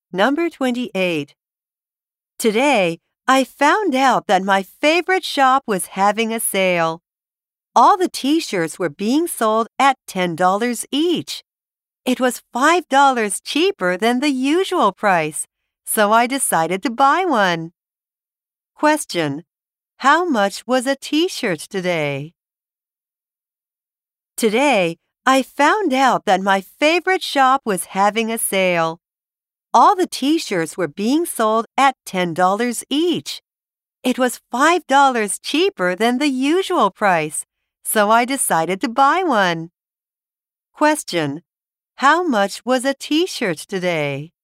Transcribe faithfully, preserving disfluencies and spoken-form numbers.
Number twenty-eight. Today, I found out that my favorite shop was having a sale. All the t-shirts were being sold at ten dollars each. It was five dollars cheaper than the usual price, so I decided to buy one. Question: How much was a t-shirt today? Today, I found out that my favorite shop was having a sale. All the t-shirts were being sold at ten dollars each. It was five dollars cheaper than the usual price, so I decided to buy one. Question: How much was a t-shirt today?